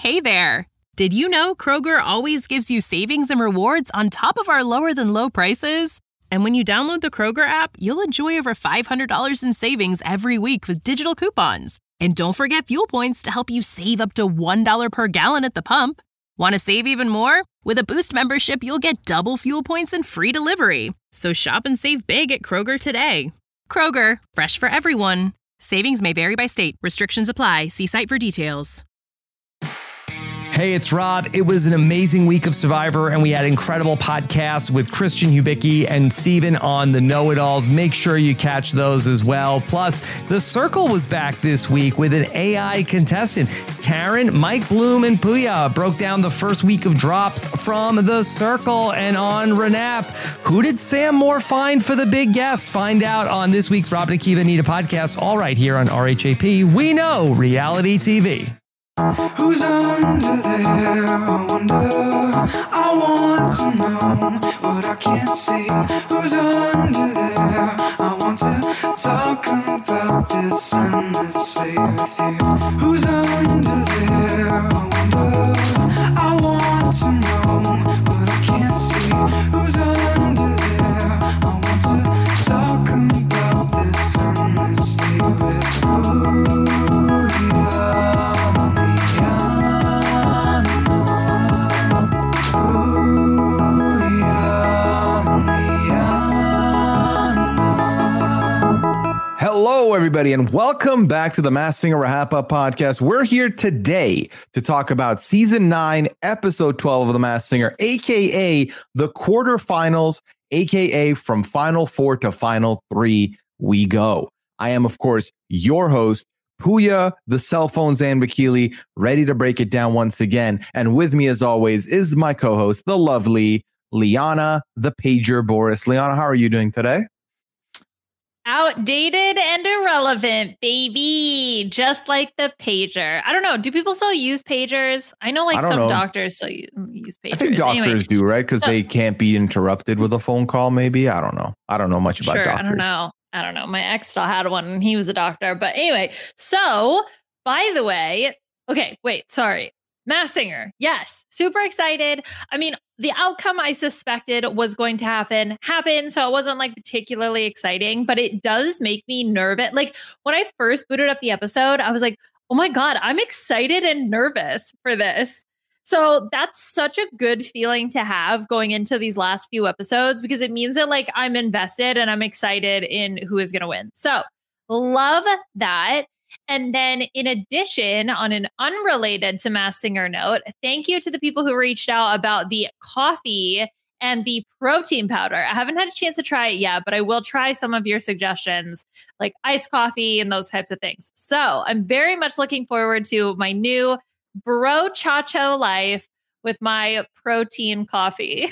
Hey there! Did you know Kroger always gives you savings and rewards on top of our lower-than-low prices? And when you download the Kroger app, you'll enjoy over $500 in savings every week with digital coupons. And don't forget fuel points to help you save up to $1 per gallon at the pump. Want to save even more? With a Boost membership, you'll get double fuel points and free delivery. So shop and save big at Kroger today. Kroger, fresh for everyone. Savings may vary by state. Restrictions apply. See site for details. Hey, it's Rob. It was an amazing week of Survivor, and we had incredible podcasts with Christian Hubicki and Steven on the Know-It-Alls. Make sure you catch those as well. Plus, The Circle was back this week with an AI contestant. Taryn, Mike Bloom, and Puya broke down the first week of drops from The Circle. And on Renap, who did Sam Moore find for the big guest? Find out on this week's Rob and Akiva Anita podcast, all right here on RHAP. We know reality TV. Who's under there? I wonder. I want to know what I can't see. Who's under there? I want to talk about this endlessly with you. Who's under there? I wonder. I want to know what I can't see. Who's under there? I want to talk about this endlessly with you. Hello, everybody, and welcome back to the Masked Singer RHAP-Up podcast. We're here today to talk about Season 9, Episode 12 of The Masked Singer, a.k.a. the quarterfinals, a.k.a. from Final 4 to Final 3 we go. I am, of course, your host, Puya, the cell phone Zanbakili, ready to break it down once again. And with me, as always, is my co-host, the lovely Liana, the pager Boris. Liana, how are you doing today? Outdated and irrelevant, baby. Just like the pager. I don't know. Do people still use pagers? I know some doctors still use pagers. I think doctors do, right? Because they can't be interrupted with a phone call, maybe. I don't know. I don't know much about doctors. I don't know. My ex still had one and he was a doctor. But anyway, so by the way, okay, wait, sorry. Masked Singer. Yes. Super excited. I mean, the outcome I suspected was going to happen happened. So it wasn't like particularly exciting, but it does make me nervous. Like when I first booted up the episode, I was like, oh my God, I'm excited and nervous for this. So that's such a good feeling to have going into these last few episodes, because it means that like I'm invested and I'm excited in who is going to win. So love that. And then in addition, on an unrelated to Masked Singer note, thank you to the people who reached out about the coffee and the protein powder. I haven't had a chance to try it yet, but I will try some of your suggestions, like iced coffee and those types of things. So I'm very much looking forward to my new brochacho life with my protein coffee.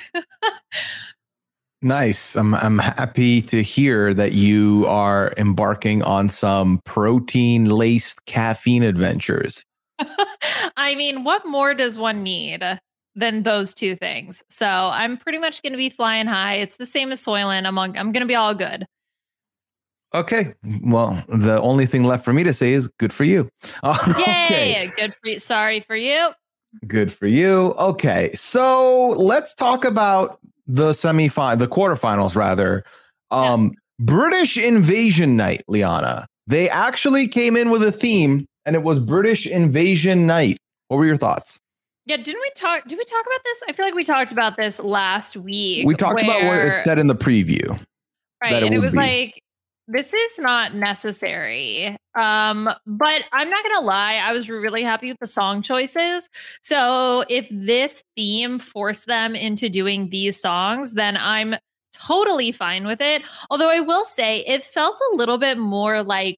Nice. I'm happy to hear that you are embarking on some protein-laced caffeine adventures. I mean, what more does one need than those two things? So I'm pretty much going to be flying high. It's the same as Soylent. I'm going to be all good. Okay. Well, the only thing left for me to say is good for you. Okay. Yay! Good for you. Sorry for you. Good for you. Okay. So let's talk about the quarterfinals rather. British Invasion Night, Liana. They actually came in with a theme and it was British Invasion Night. What were your thoughts? Yeah, did we talk about this? I feel like we talked about this last week. We talked about what it said in the preview. Right. And it was like, this is not necessary. But I'm not going to lie. I was really happy with the song choices. So if this theme forced them into doing these songs, then I'm totally fine with it. Although I will say it felt a little bit more like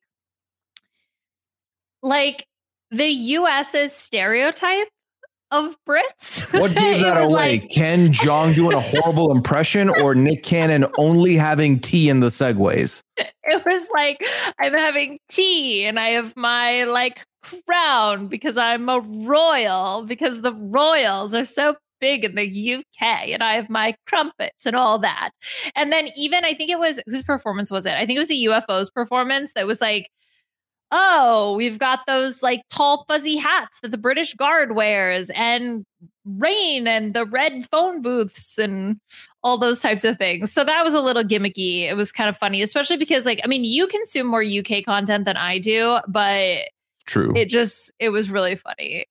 the US's stereotype of Brits. What gave that away? Like, Ken Jeong doing a horrible impression or Nick Cannon only having tea in the segues? It was like, I'm having tea and I have my like crown because I'm a royal, because the royals are so big in the UK and I have my crumpets and all that. And then even, I think it was, whose performance was it? I think it was the UFO's performance that was like, oh, we've got those like tall fuzzy hats that the British Guard wears, and rain and the red phone booths and all those types of things. So that was a little gimmicky. It was kind of funny, especially because like, I mean, you consume more UK content than I do, but True. it was really funny.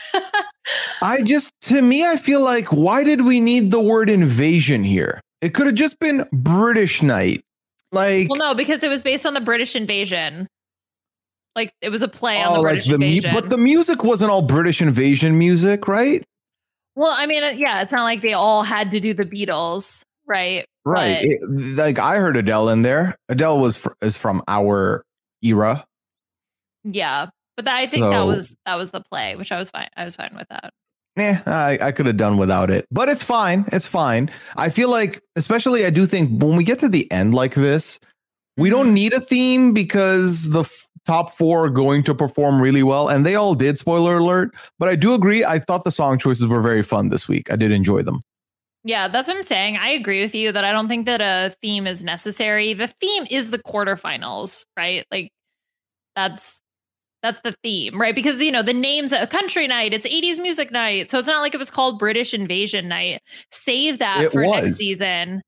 To me, I feel like, why did we need the word invasion here? It could have just been British night. Like, well, no, because it was based on the British invasion. Like it was a play on the British invasion. But the music wasn't all British invasion music, right? Well, I mean, yeah, it's not like they all had to do the Beatles, right? Right. Like I heard Adele in there. Adele is from our era. Yeah, but I think that was the play, which I was fine. I was fine with that. I could have done without it, but it's fine. It's fine. I feel like, especially, I do think when we get to the end like this, we don't need a theme because the top 4 are going to perform really well, and they all did, spoiler alert. But I do agree. I thought the song choices were very fun this week. I did enjoy them. Yeah, that's what I'm saying. I agree with you that I don't think that a theme is necessary. The theme is the quarterfinals, right? Like that's the theme, right? Because, you know, the name's a country night, it's 80s music night. So it's not like it was called British Invasion Night. Save that for next season.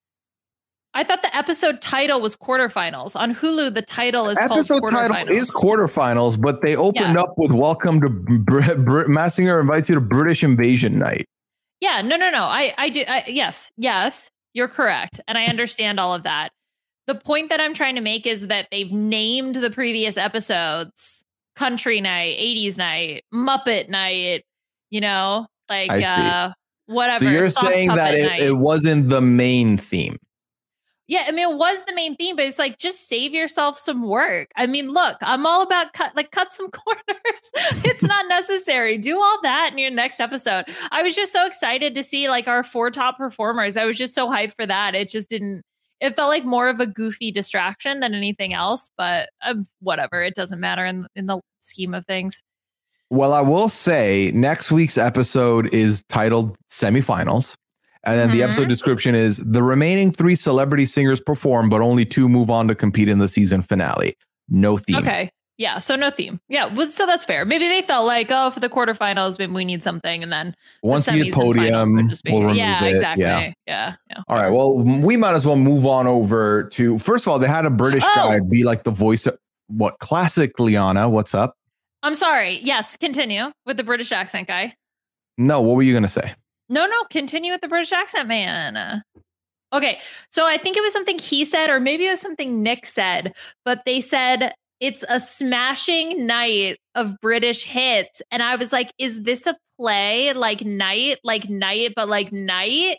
I thought the episode title was quarterfinals. On Hulu, the title is episode called quarterfinals. Title is quarterfinals, but they opened up with welcome to Masked Singer invites you to British Invasion Night. Yeah, no. I do. Yes, you're correct. And I understand all of that. The point that I'm trying to make is that they've named the previous episodes Country Night, 80s Night, Muppet Night, you know, like whatever. So you're saying that it wasn't the main theme. Yeah, I mean, it was the main theme, but it's like, just save yourself some work. I mean, look, I'm all about cut some corners. It's not necessary. Do all that in your next episode. I was just so excited to see like our 4 top performers. I was just so hyped for that. It just didn't. It felt like more of a goofy distraction than anything else, but whatever. It doesn't matter in the scheme of things. Well, I will say next week's episode is titled Semifinals. And then the episode description is the remaining 3 celebrity singers perform, but only 2 move on to compete in the season finale. No theme. Okay. Yeah. So no theme. Yeah. Well, so that's fair. Maybe they felt like, oh, for the quarterfinals, maybe we need something. And then once we get podium, we'll remove it. Exactly. Yeah. All right. Well, we might as well move on over to, first of all, they had a British guy be like the voice of classic Liana. What's up? I'm sorry. Yes. Continue with the British accent guy. No. What were you going to say? No, continue with the British accent man. Okay, so I think it was something he said, or maybe it was something Nick said, but they said it's a smashing night of British hits. And I was like, is this a play like night, but like night?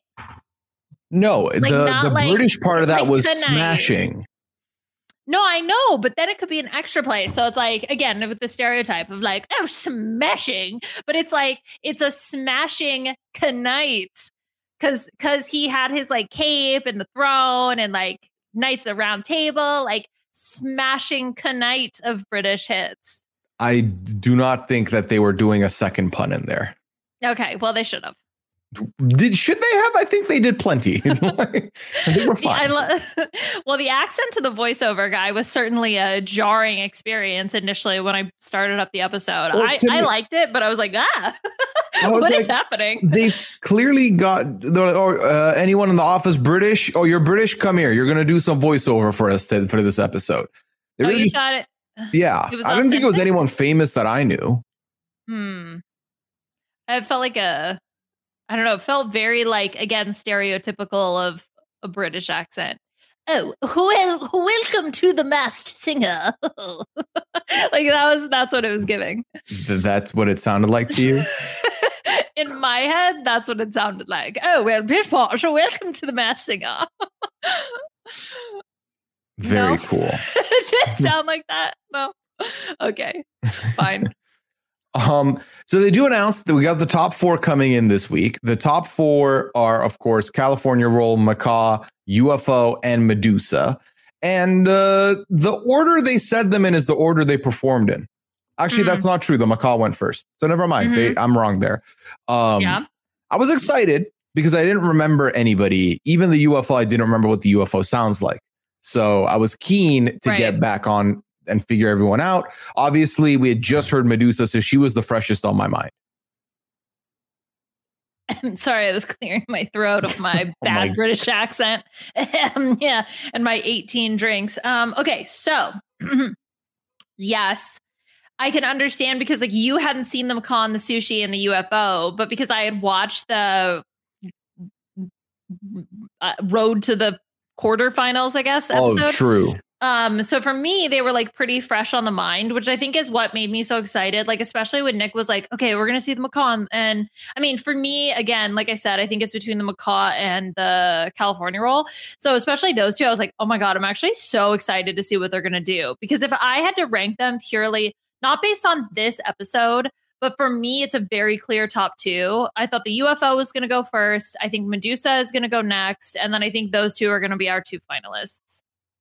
No, like the British part of that was smashing. No, I know, but then it could be an extra play. So it's like, again, with the stereotype of like, oh, smashing. But it's like, it's a smashing night. Because he had his like cape and the throne and like Knights of the Round Table, like smashing night of British hits. I do not think that they were doing a second pun in there. Okay, well, they should have. Should they have? I think they did plenty. I think we're fine. Well, the accent to the voiceover guy was certainly a jarring experience initially when I started up the episode. Well, I liked it, but I was like, what is happening? They clearly got anyone in the office British. Oh, you're British? Come here. You're going to do some voiceover for us for this episode. You thought it? Yeah. I didn't think it was anyone famous that I knew. It felt like I don't know. It felt very like, again, stereotypical of a British accent. Oh, welcome to the Masked Singer. Like that's what it was giving. That's what it sounded like to you? In my head, that's what it sounded like. Oh, well, Pish Posh, welcome to the Masked Singer. Very cool. It did sound like that. No. Okay, fine. So they do announce that we got the top 4 coming in this week. The top 4 are, of course, California Roll, Macaw, UFO, and Medusa. And the order they said them in is the order they performed in. Actually, that's not true. The Macaw went first. So never mind. I'm wrong there. I was excited because I didn't remember anybody. Even the UFO, I didn't remember what the UFO sounds like. So I was keen to get back on and figure everyone out. Obviously, we had just heard Medusa, so she was the freshest on my mind. I'm sorry, I was clearing my throat of my bad British accent. Yeah, and my 18 drinks. Okay, so yes, I can understand because like you hadn't seen the macaw and the sushi and the UFO, but because I had watched the road to the quarterfinals, I guess, episode. Oh, true. So for me, they were like pretty fresh on the mind, which I think is what made me so excited. Like, especially when Nick was like, okay, we're going to see the macaw. And I mean, for me, again, like I said, I think it's between the macaw and the California roll. So especially those two, I was like, oh my God, I'm actually so excited to see what they're going to do. Because if I had to rank them purely, not based on this episode, but for me, it's a very clear top two. I thought the UFO was going to go first. I think Medusa is going to go next. And then I think those two are going to be our two finalists.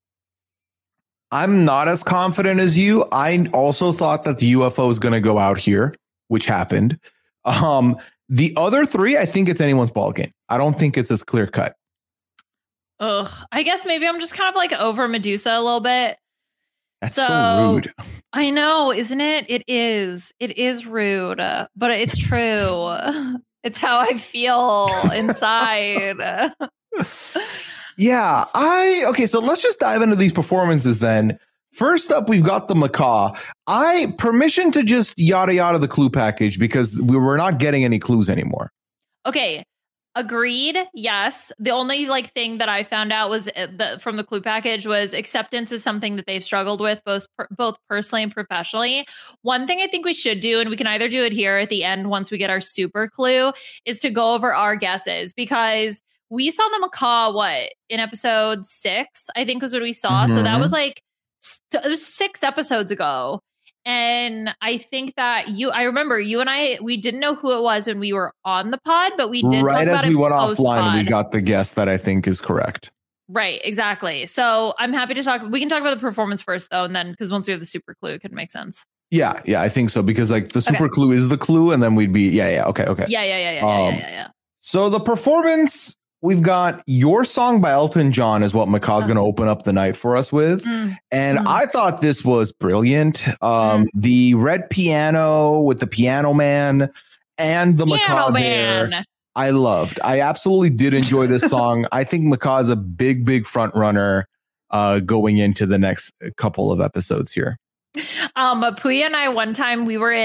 I'm not as confident as you. I also thought that the UFO was going to go out here, which happened. The other three, I think it's anyone's ball game. I don't think it's as clear cut. Ugh, I guess maybe I'm just kind of like over Medusa a little bit. That's so rude. I know, isn't it? It is. It is rude, but it's true. It's how I feel inside. Yeah, okay, so let's just dive into these performances then. First up, we've got the macaw. Permission to just yada yada the clue package because we were not getting any clues anymore. Okay, agreed. Yes. The only like thing that I found out was from the clue package was acceptance is something that they've struggled with both personally and professionally. One thing I think we should do, and we can either do it here at the end once we get our super clue, is to go over our guesses because we saw the macaw, in episode 6, I think was what we saw. Mm-hmm. So that was like, it was 6 episodes ago. And I think that I remember you and I, we didn't know who it was when we were on the pod, but we did right talk about as we it went offline, post-pod. we got the guess that I think is correct. Right, exactly. So I'm happy to talk. We can talk about the performance first, though, and then because once we have the super clue, it could make sense. Yeah, I think so because like the super clue is the clue, and then we'd be okay. Yeah. So the performance. We've got Your Song by Elton John is what Macaw's going to open up the night for us with. And I thought this was brilliant. The red piano with the piano man and the macaw there. I loved. I absolutely did enjoy this song. I think Macaw is a big front runner going into the next couple of episodes here. Puya and I one time we were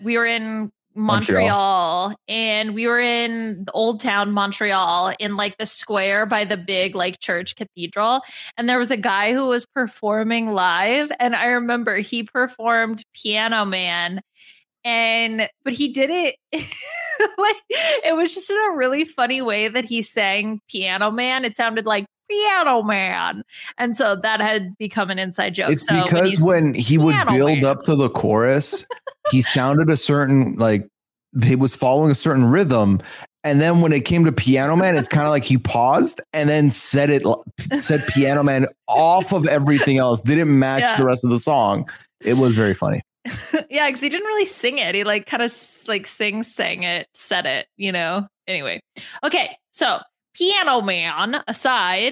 in Montreal, and we were in the old town Montreal in like the square by the big like church cathedral, and there was a guy who was performing live, and I remember he performed Piano Man, but he did it like it was just in a really funny way that he sang Piano Man. It sounded like Piano Man, and so that had become an inside joke. It's because when he would build up to the chorus, he sounded a certain like he was following a certain rhythm, and then when it came to Piano Man, it's kind of like he paused and then said Piano Man off of everything else. Didn't match the rest of the song. It was very funny. Yeah, because he didn't really sing it. He like kind of like sang it, said it. Anyway, okay, so. Piano Man aside,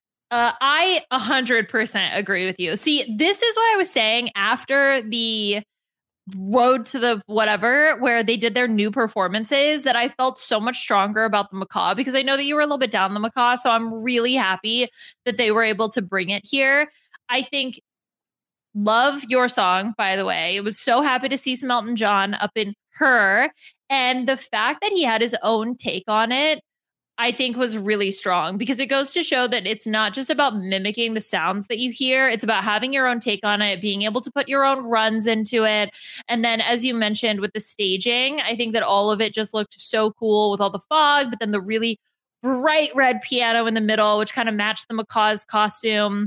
I 100% agree with you. See, this is what I was saying after the road to the whatever, where they did their new performances, that I felt so much stronger about the macaw because I know that you were a little bit down the macaw. So I'm really happy that they were able to bring it here. I think love Your Song, by the way. It was so happy to see some Elton John up in Her. And the fact that he had his own take on it, I think was really strong because it goes to show that it's not just about mimicking the sounds that you hear. It's about having your own take on it, being able to put your own runs into it. And then, as you mentioned with the staging, I think that all of it just looked so cool with all the fog, but then the really bright red piano in the middle, which kind of matched the macaw's costume.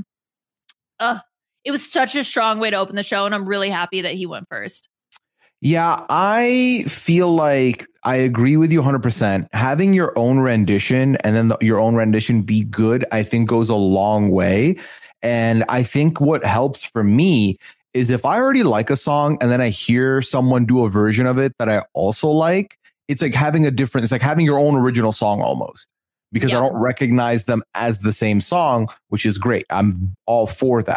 It was such a strong way to open the show. And I'm really happy that he went first. Yeah, I feel like I agree with you 100%. Having your own rendition and then your own rendition be good, I think goes a long way. And I think what helps for me is if I already like a song and then I hear someone do a version of it that I also like, it's like having it's like having your own original song almost, because I don't recognize them as the same song, which is great. I'm all for that.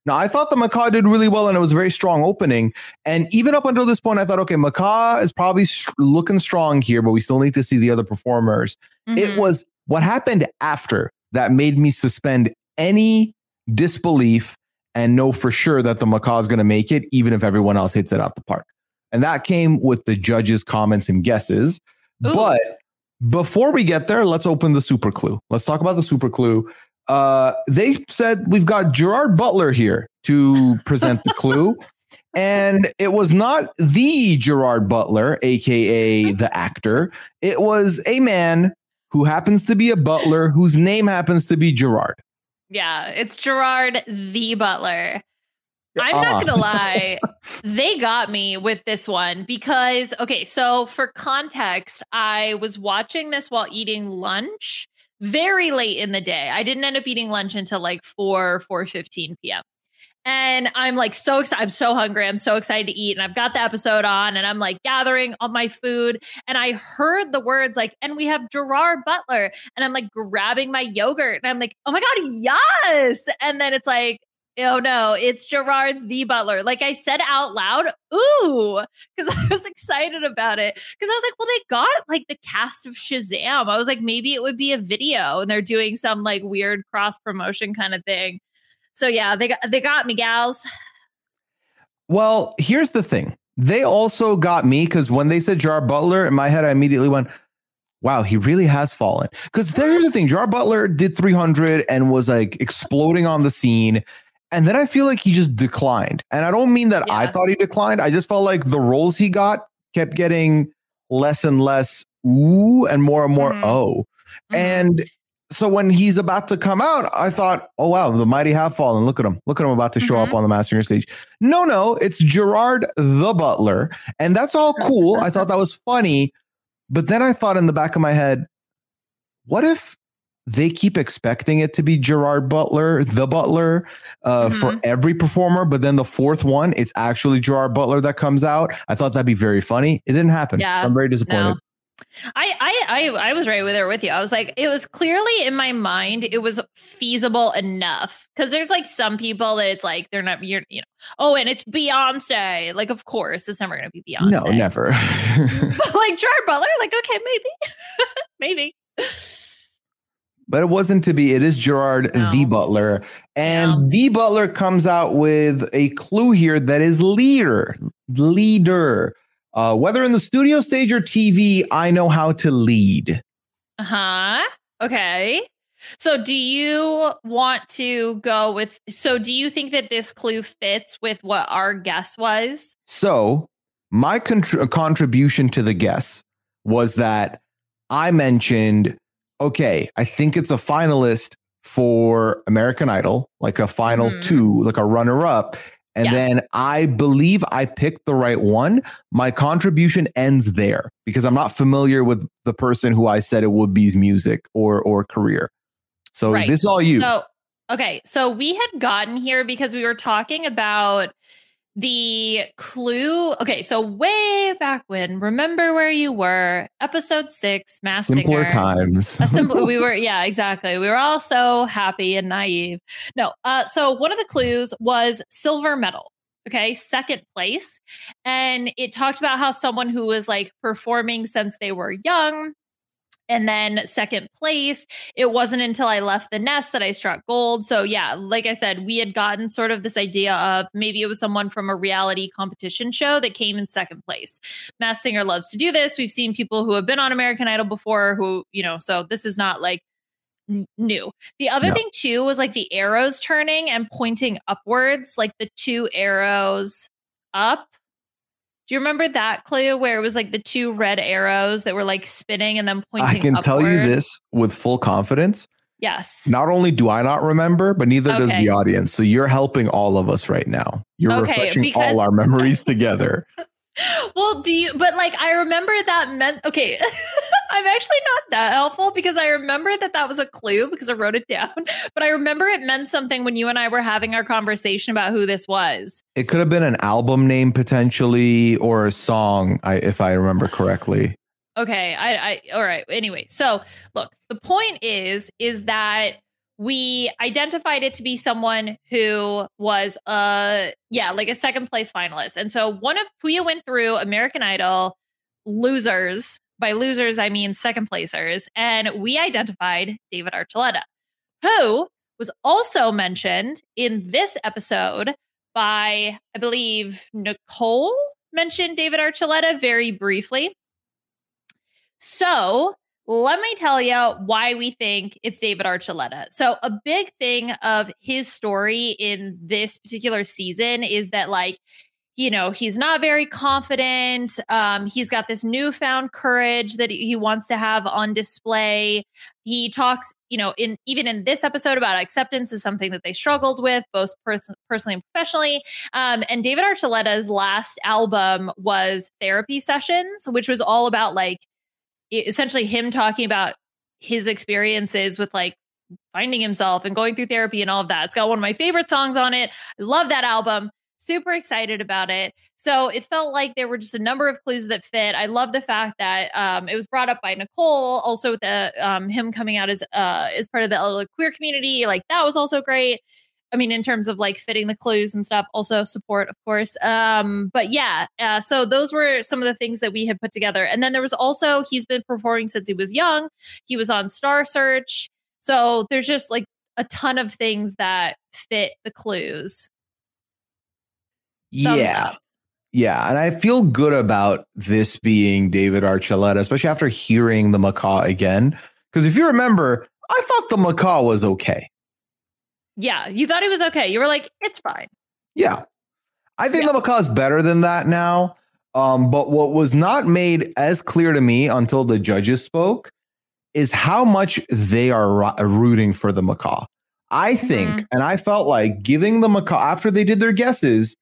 Now, I thought the Macaw did really well, and it was a very strong opening. And even up until this point, I thought, okay, Macaw is probably looking strong here, but we still need to see the other performers. Mhm. It was what happened after that made me suspend any disbelief and know for sure that the Macaw is going to make it, even if everyone else hits it out the park. And that came with the judges' comments and guesses. Ooh. But before we get there, let's open the super clue. Let's talk about the super clue. They said we've got Gerard Butler here to present the clue. And it was not the Gerard Butler, aka the actor. It was a man who happens to be a butler whose name happens to be Gerard. Yeah, it's Gerard the Butler. I'm not going to lie. They got me with this one because, okay, so for context, I was watching this while eating lunch very late in the day. I didn't end up eating lunch until like 4:15 p.m. And I'm like so excited. I'm so hungry. I'm so excited to eat. And I've got the episode on and I'm like gathering all my food. And I heard the words like, and we have Gerard Butler. And I'm like grabbing my yogurt. And I'm like, oh my God, yes. And then it's like, oh no, it's Gerard the Butler. Like I said out loud, ooh, because I was excited about it. Because I was like, well, they got like the cast of Shazam. I was like, maybe it would be a video and they're doing some like weird cross promotion kind of thing. So yeah, they got me, gals. Well, here's the thing. They also got me because when they said Gerard Butler, in my head, I immediately went, wow, he really has fallen. Because here's the thing. Gerard Butler did 300 and was like exploding on the scene. And then I feel like he just declined. And I don't mean that I thought he declined. I just felt like the roles he got kept getting less and less ooh and more oh. Mm-hmm. And so when he's about to come out, I thought, oh, wow, the mighty have fallen. Look at him. Look at him about to show up on the Masked Singer stage. No, it's Gerard the Butler. And that's all cool. I thought that was funny. But then I thought in the back of my head, what if they keep expecting it to be Gerard Butler, the Butler, for every performer, but then the fourth one, it's actually Gerard Butler that comes out? I thought that'd be very funny. It didn't happen. Yeah, I'm very disappointed. No. I was right there with you. I was like, it was clearly in my mind, it was feasible enough. Because there's like some people that it's like, they're not, you know, oh, and it's Beyonce. Like, of course, it's never going to be Beyonce. No, never. But like Gerard Butler, like, okay, maybe. But it wasn't to be. It is Gerard the Butler. And the Butler comes out with a clue here that is leader. Whether in the studio stage or TV, I know how to lead. Okay. So do you want to go with, so do you think that this clue fits with what our guess was? So my contribution to the guess was that I mentioned, okay, I think it's a finalist for American Idol, like a final two, like a runner up. And then I believe I picked the right one. My contribution ends there because I'm not familiar with the person who I said it would be's music or career. So this is all you. So, okay. So we had gotten here because we were talking about the clue. Okay. So way back when, remember where you were, episode 6, Masked Singer. Simpler times. We were, yeah, exactly. We were all so happy and naive. No. So one of the clues was silver medal. Okay. Second place. And it talked about how someone who was like performing since they were young. And then second place, it wasn't until I left the nest that I struck gold. So yeah, like I said, we had gotten sort of this idea of maybe it was someone from a reality competition show that came in second place. Masked Singer loves to do this. We've seen people who have been on American Idol before who, you know, so this is not like new. The other thing too was like the arrows turning and pointing upwards, like the 2 arrows up. Do you remember that clue where it was like the 2 red arrows that were like spinning and then pointing I can upward? tell you this with full confidence. Yes. Not only do I not remember, but neither does the audience. So you're helping all of us right now. You're refreshing all our memories together. Well, but like, I remember that meant, okay, I'm actually not that helpful because I remember that was a clue because I wrote it down, but I remember it meant something when you and I were having our conversation about who this was. It could have been an album name potentially or a song, if I remember correctly. Okay. All right. Anyway, so look, the point is that we identified it to be someone who was like a second place finalist. And so Puya went through American Idol losers. By losers, I mean second placers. And we identified David Archuleta, who was also mentioned in this episode by, I believe, Nicole mentioned David Archuleta very briefly. So let me tell you why we think it's David Archuleta. So a big thing of his story in this particular season is that, like, you know, he's not very confident. He's got this newfound courage that he wants to have on display. He talks, you know, even in this episode about acceptance is something that they struggled with, both personally and professionally. And David Archuleta's last album was Therapy Sessions, which was all about, like, essentially him talking about his experiences with, like, finding himself and going through therapy and all of that. It's got one of my favorite songs on it. I love that album. Super excited about it. So it felt like there were just a number of clues that fit. I love the fact that it was brought up by Nicole, also with the him coming out as part of the LA queer community. Like, that was also great. I mean, in terms of, like, fitting the clues and stuff, also support, of course. But yeah, so those were some of the things that we had put together. And then there was also, he's been performing since he was young. He was on Star Search. So there's just, like, a ton of things that fit the clues. Yeah. Yeah. And I feel good about this being David Archuleta, especially after hearing the macaw again. Because if you remember, I thought the macaw was okay. Yeah. You thought he was okay. You were like, it's fine. Yeah. I think the macaw is better than that now. But what was not made as clear to me until the judges spoke is how much they are rooting for the macaw. I think, and I felt like giving the macaw, after they did their guesses,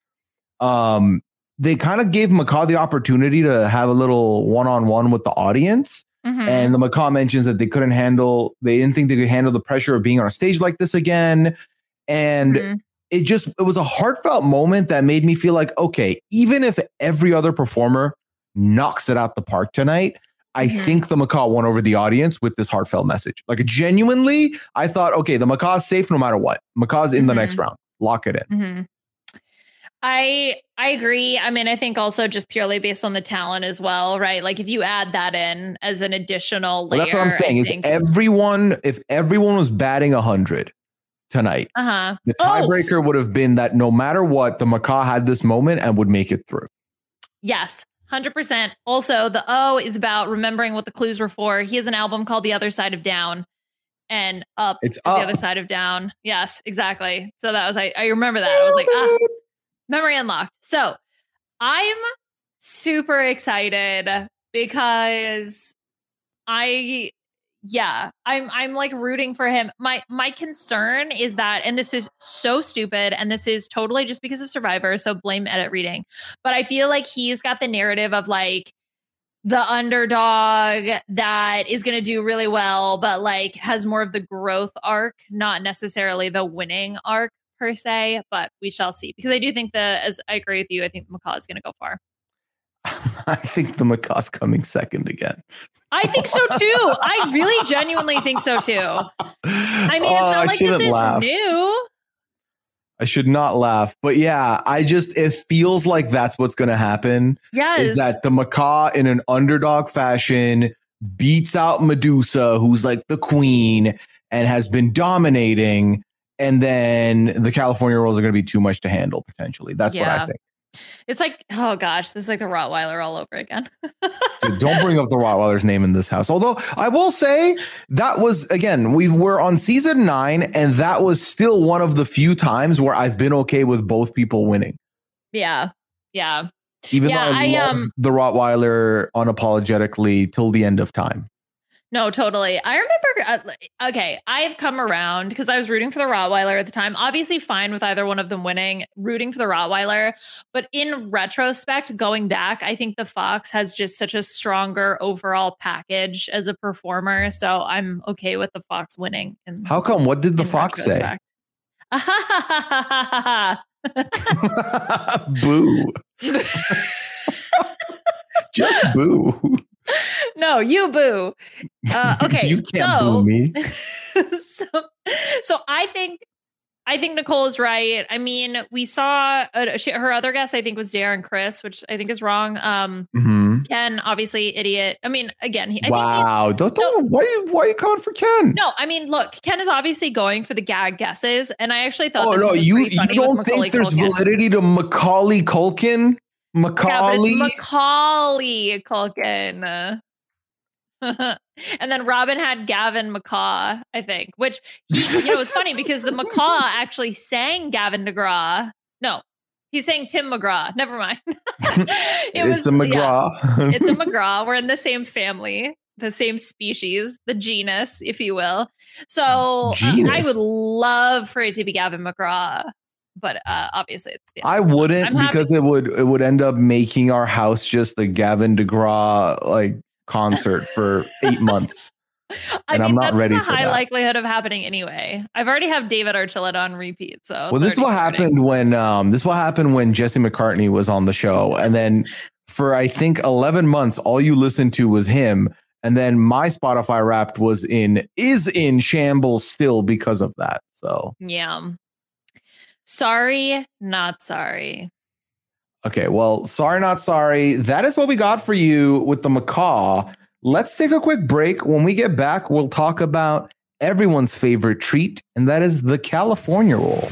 they kind of gave macaw the opportunity to have a little one-on-one with the audience. And the macaw mentions that they didn't think they could handle the pressure of being on a stage like this again. And it was a heartfelt moment that made me feel like, okay, even if every other performer knocks it out the park tonight, I think the macaw won over the audience with this heartfelt message. Like, genuinely, I thought, okay, the macaw's safe no matter what. Macaw's in the next round. Lock it in. I agree. I mean, I think also just purely based on the talent as well, right? Like, if you add that in as an additional layer. Well, that's what I'm saying if everyone was batting 100 tonight, the tiebreaker would have been that no matter what, the macaw had this moment and would make it through. Yes, 100%. Also, the O is about remembering what the clues were for. He has an album called The Other Side of Down. And up is the other side of down. Yes, exactly. So that was, I remember that. I was like, memory unlocked. So I'm super excited because I'm like rooting for him. My concern is that, and this is so stupid, and this is totally just because of Survivor, so blame edit reading, but I feel like he's got the narrative of, like, the underdog that is going to do really well, but, like, has more of the growth arc, not necessarily the winning arc per se, but we shall see. Because I do think as I agree with you, I think the macaw is going to go far. I think the macaw's coming second again. I think so too. I really genuinely think so too. I mean, it's not like this is new. I should not laugh, but yeah, it feels like that's what's going to happen. Yes. Is that the macaw in an underdog fashion beats out Medusa, who's like the queen and has been dominating. And then the California rolls are going to be too much to handle potentially. That's what I think. It's like, oh gosh, this is like the Rottweiler all over again. Dude, don't bring up the Rottweiler's name in this house. Although I will say that was, again, we were on season 9, and that was still one of the few times where I've been okay with both people winning. Yeah. Yeah. Even though I love the Rottweiler unapologetically till the end of time. No, totally. I remember, okay, I've come around because I was rooting for the Rottweiler at the time. Obviously fine with either one of them winning, rooting for the Rottweiler. But in retrospect, going back, I think the Fox has just such a stronger overall package as a performer. So I'm okay with the Fox winning. How come? What did the Fox say? Boo. Just boo. No, you boo. Okay, You can't boo me. so I think Nicole is right. I mean, we saw her other guest, I think, was Darren Criss, which I think is wrong. Ken, obviously, idiot. I mean, again, why are you calling for Ken? No, I mean, look, Ken is obviously going for the gag guesses, and I actually thought. Oh no, you don't think there's validity to Macaulay Culkin? Macaulay, yeah, Macaulay Culkin. And then Robin had Gavin McCaw, I think, which it's funny because the McCaw actually sang Gavin DeGraw. No, he's saying Tim McGraw. Never mind. It's a McGraw. Yeah, it's a McGraw. We're in the same family, the same species, the genus, if you will. So I would love for it to be Gavin McGraw. But obviously, I wouldn't, because it would end up making our house just the Gavin DeGraw like concert for 8 months. I'm not ready for that. High likelihood of happening anyway. I've already have David Archuleta on repeat. So well, this is what happened when Jesse McCartney was on the show, and then for I think 11 months, all you listened to was him, and then my Spotify Wrapped is in shambles still because of that. So yeah. Sorry, not sorry. Okay, well, sorry, not sorry. That is what we got for you with the macaw. Let's take a quick break. When we get back, we'll talk about everyone's favorite treat, and that is the California roll.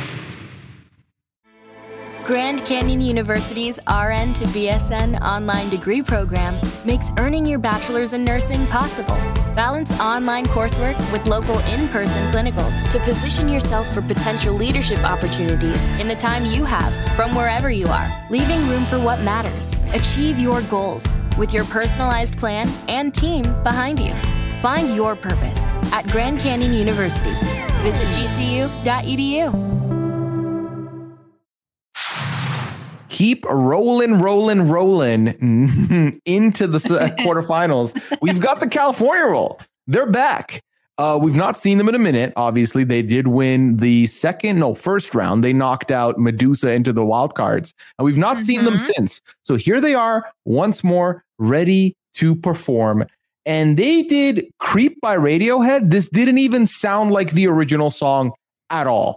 Grand Canyon University's RN to BSN online degree program makes earning your bachelor's in nursing possible. Balance online coursework with local in-person clinicals to position yourself for potential leadership opportunities in the time you have from wherever you are, leaving room for what matters. Achieve your goals with your personalized plan and team behind you. Find your purpose at Grand Canyon University. Visit gcu.edu. Keep rolling into the quarterfinals. We've got the California roll. They're back. We've not seen them in a minute. Obviously, they did win the first round. They knocked out Medusa into the wild cards, and we've not seen them since. So here they are once more, ready to perform. And they did Creep by Radiohead. This didn't even sound like the original song at all.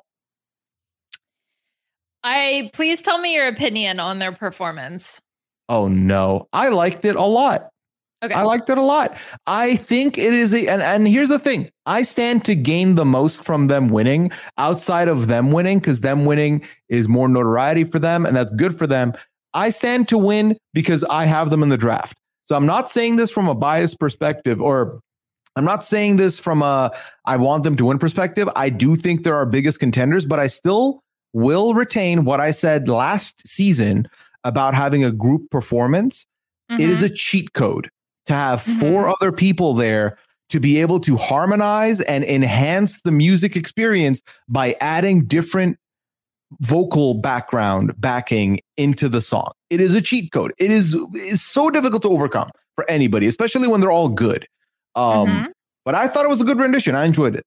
Please tell me your opinion on their performance. Oh no, I liked it a lot. Okay. I liked it a lot. I think it is and here's the thing. I stand to gain the most from them winning outside of them winning, because them winning is more notoriety for them, and that's good for them. I stand to win because I have them in the draft. So I'm not saying this from a biased perspective, or I'm not saying this from a I want them to win perspective. I do think they're our biggest contenders, but I still will retain what I said last season about having a group performance. It is a cheat code to have four other people there to be able to harmonize and enhance the music experience by adding different vocal backing into the song. It is a cheat code. It is so difficult to overcome for anybody, especially when they're all good. But I thought it was a good rendition. I enjoyed it.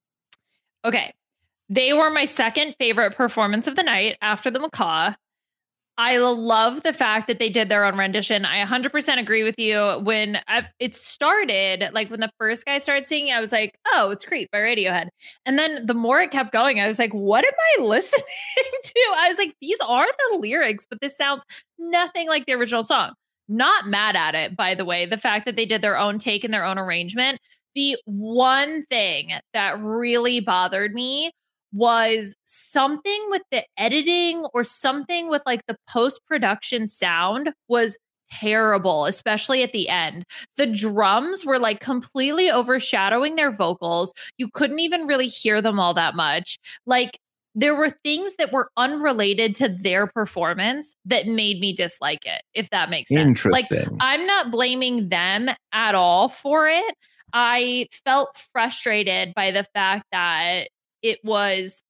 Okay. They were my second favorite performance of the night after the macaw. I love the fact that they did their own rendition. I 100% agree with you. When it started, like when the first guy started singing, I was like, oh, it's Creep by Radiohead. And then the more it kept going, I was like, what am I listening to? I was like, these are the lyrics, but this sounds nothing like the original song. Not mad at it, by the way, the fact that they did their own take and their own arrangement. The one thing that really bothered me was something with the editing or something with like the post-production sound was terrible, especially at the end. The drums were like completely overshadowing their vocals. You couldn't even really hear them all that much. Like there were things that were unrelated to their performance that made me dislike it, if that makes sense. Interesting. Like I'm not blaming them at all for it. I felt frustrated by the fact that it was,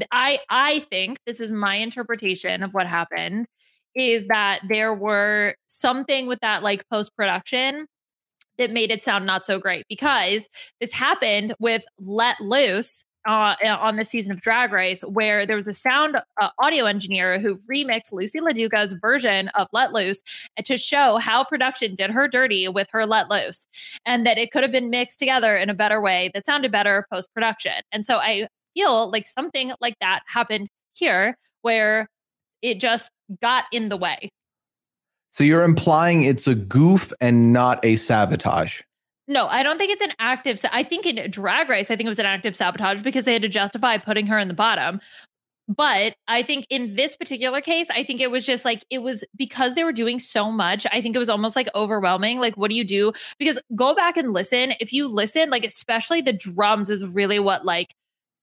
I think this is my interpretation of what happened, is that there were something with that like post-production that made it sound not so great, because this happened with Let Loose on this season of Drag Race, where there was a sound audio engineer who remixed Lucy LaDuca's version of Let Loose to show how production did her dirty with her Let Loose, and that it could have been mixed together in a better way that sounded better post-production. And so I feel like something like that happened here, where it just got in the way. So you're implying it's a goof and not a sabotage? No, I don't think it's an active. I think in Drag Race, I think it was an active sabotage because they had to justify putting her in the bottom. But I think in this particular case, I think it was just like, it was because they were doing so much. I think it was almost like overwhelming. Like, what do you do? Because go back and listen. If you listen, like, especially the drums is really what like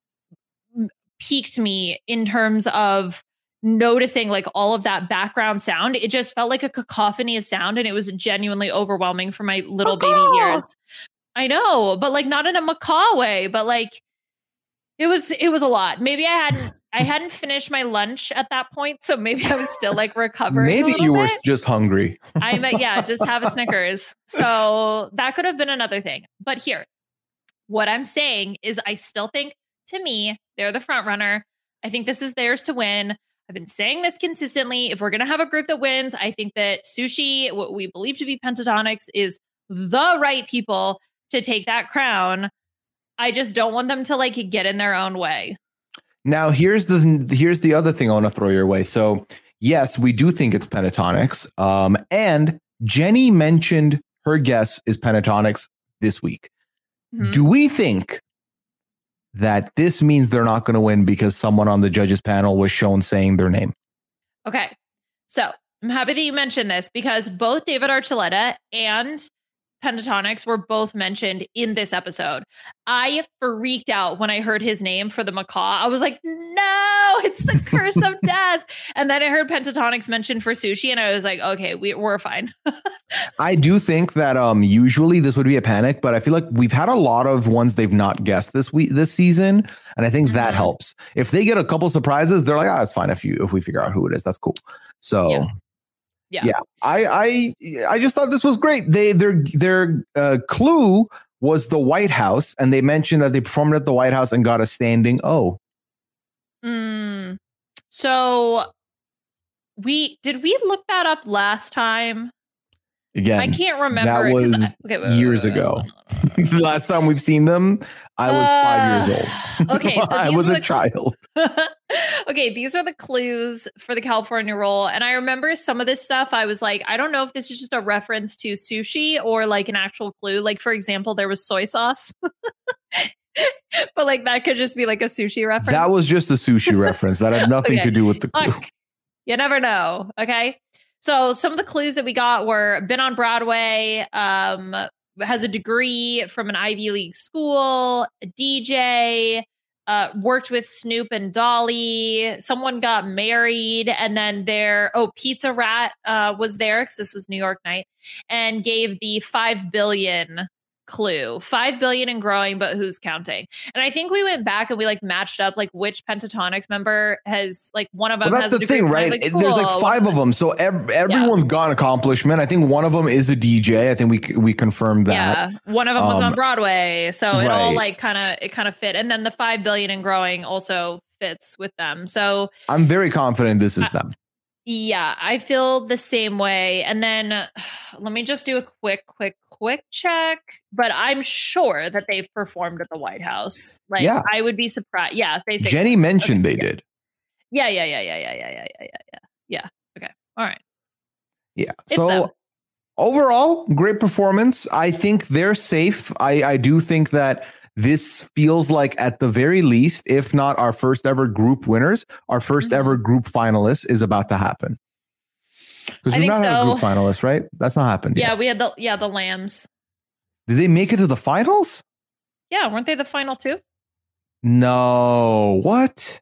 piqued me in terms of noticing like all of that background sound. It just felt like a cacophony of sound, and it was genuinely overwhelming for my little baby ears. I know, but like not in a macaw way, but like it was a lot. Maybe I hadn't finished my lunch at that point, so maybe I was still like recovering. Maybe you were just hungry. Just have a Snickers. So that could have been another thing. But here, what I'm saying is I still think, to me, they're the front runner. I think this is theirs to win. I've been saying this consistently. If we're going to have a group that wins, I think that Sushi, what we believe to be Pentatonix, is the right people to take that crown. I just don't want them to like get in their own way. Now, here's the other thing I want to throw your way. So, yes, we do think it's Pentatonix. And Jenny mentioned her guess is Pentatonix this week. Mm-hmm. Do we think that this means they're not going to win because someone on the judges panel was shown saying their name? Okay. So I'm happy that you mentioned this because both David Archuleta and Pentatonix were both mentioned in this episode. I freaked out when I heard his name for the macaw. I was like, no, it's the curse of death. And then I heard Pentatonix mentioned for Sushi, and I was like, okay, we're fine. I do think that usually this would be a panic, but I feel like we've had a lot of ones they've not guessed this season, and I think that helps. If they get a couple surprises, they're like, it's fine if we figure out who it is. That's cool. So. Yeah. I just thought this was great. Their clue was the White House, and they mentioned that they performed at the White House and got a standing O. So did we look that up last time? Again, I can't remember. That was years ago. The last time we've seen them, I was 5 years old. Okay, so I was a child. Okay, these are the clues for the California roll. And I remember some of this stuff. I was like, I don't know if this is just a reference to sushi or like an actual clue. Like, for example, there was soy sauce. But like that could just be like a sushi reference. That was just a sushi reference. That had nothing to do with the clue. You never know. Okay. So some of the clues that we got were been on Broadway, has a degree from an Ivy League school, a DJ, worked with Snoop and Dolly. Someone got married, and then Pizza Rat was there because this was New York night, and gave the 5 billion clue. 5 billion and growing, but who's counting? And I think we went back and we like matched up like which Pentatonix member has like one of them. Well, that's has the thing, right? Like, cool. There's like 5 of them, so everyone's got an accomplishment. I think one of them is a DJ. I think we confirmed that. Yeah, one of them was on Broadway, so it all like kind of fit. And then the 5 billion and growing also fits with them. So I'm very confident this is them. Yeah, I feel the same way. And then let me just do a quick check. But I'm sure that they've performed at the White House. Like, yeah. I would be surprised. Yeah, they say Jenny mentioned they did. Yeah. Okay. All right. Yeah. So overall, great performance. I think they're safe. I do think that this feels like, at the very least, if not our first ever group winners, our first ever group finalists is about to happen. Because we've not had a group finalist, right? That's not happened yet. Yeah, we had the Lambs. Did they make it to the finals? Yeah, weren't they the final two? No. What?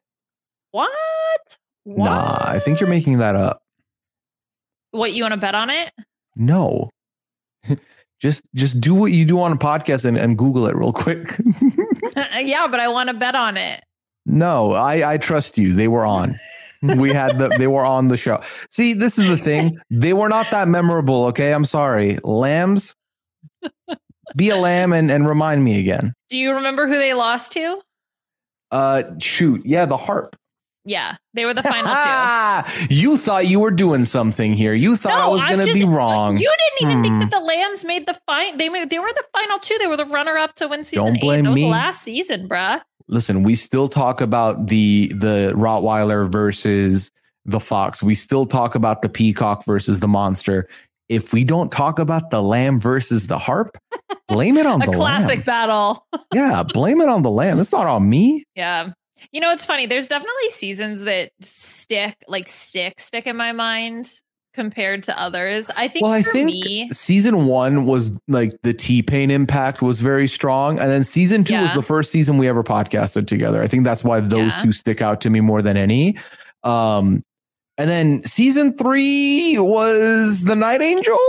Nah, I think you're making that up. What, you want to bet on it? No. Just do what you do on a podcast and Google it real quick. Yeah, but I want to bet on it. No, I trust you. They were on. They were on the show. See, this is the thing. They were not that memorable. Okay, I'm sorry. Lambs, be a lamb and remind me again. Do you remember who they lost to? Shoot. Yeah, the harp. Yeah, they were the final two. You thought you were doing something here. You thought I was going to be wrong. You didn't even think that the Lambs made the final. They were the final two. They were the runner up to win season 8. That was last season, bruh. Listen, we still talk about the Rottweiler versus the fox. We still talk about the peacock versus the monster. If we don't talk about the lamb versus the harp, blame it on the lamb. A classic battle. Yeah, blame it on the lamb. It's not on me. Yeah. You know, it's funny. There's definitely seasons that stick in my mind compared to others. I think me, season 1 was like the T-Pain impact was very strong. And then season 2 was the first season we ever podcasted together. I think that's why those two stick out to me more than any. And then season 3 was the Night Angel.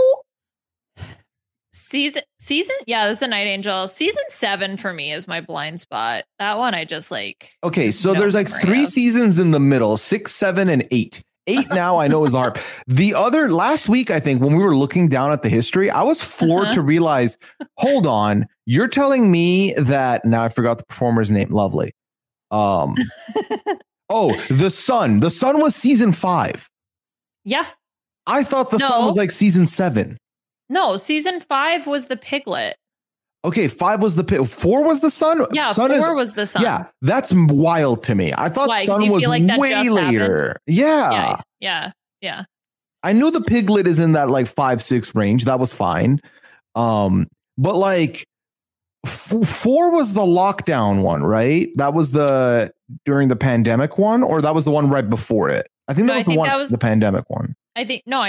Season yeah, this is the Night Angel. Season 7 for me is my blind spot. That one I just like. Okay, so there's like 3 seasons in the middle, 6, 7, and 8. 8 now I know is the harp. The other last week, I think when we were looking down at the history, I was floored to realize, hold on, you're telling me that now I forgot the performer's name. Lovely. Oh, the Sun. The Sun was season 5. Yeah. I thought the Sun was like season 7. No, season 5 was the Piglet. Okay, 5 was the pig. 4 was the Sun. Yeah, Sun 4 was the Sun. Yeah, that's wild to me. I thought Sun was like way later. Yeah. I knew the Piglet is in that like 5-6 range. That was fine. But like 4 was the lockdown one, right? That was the during the pandemic one, or that was the one right before it. I think that was the pandemic one. I think no,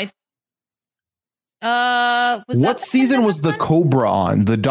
what season was the Cobra on? The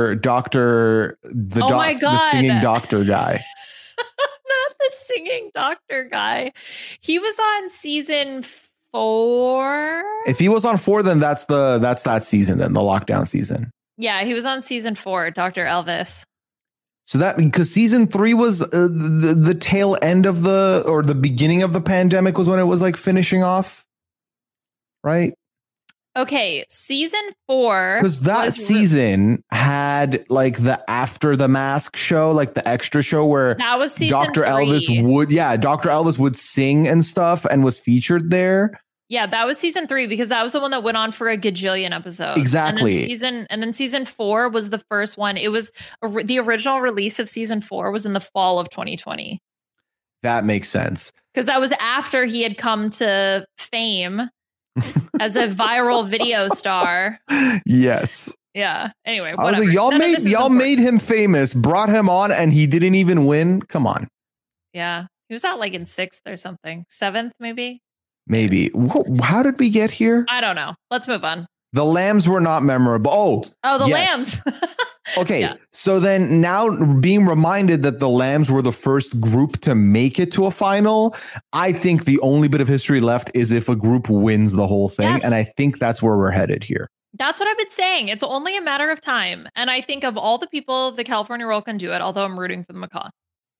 the singing doctor guy. Not the singing doctor guy. He was on season 4. If he was on 4, then that's that season, then the lockdown season. Yeah, he was on season 4, Dr. Elvis. So that because season 3 was the tail end of the beginning of the pandemic was when it was like finishing off, right? Okay, season 4. Because that season had like the After the Mask show, like the extra show where that was season Dr. 3. Dr. Elvis would sing and stuff and was featured there. Yeah, that was season 3 because that was the one that went on for a gajillion episodes. Exactly. And then season 4 was the first one. It was the original release of season 4 was in the fall of 2020. That makes sense. Because that was after he had come to fame as a viral video star. Yes. Yeah. Anyway, I was like, y'all made him famous, brought him on, and he didn't even win. Come on. Yeah. He was out like in 6th or something. 7th, maybe. Maybe. How did we get here? I don't know. Let's move on. The Lambs were not memorable. Oh, the Lambs. Okay. Yeah. So then now being reminded that the Lambs were the first group to make it to a final, I think the only bit of history left is if a group wins the whole thing. Yes. And I think that's where we're headed here. That's what I've been saying. It's only a matter of time. And I think of all the people, the California Roll can do it, although I'm rooting for the Macaw.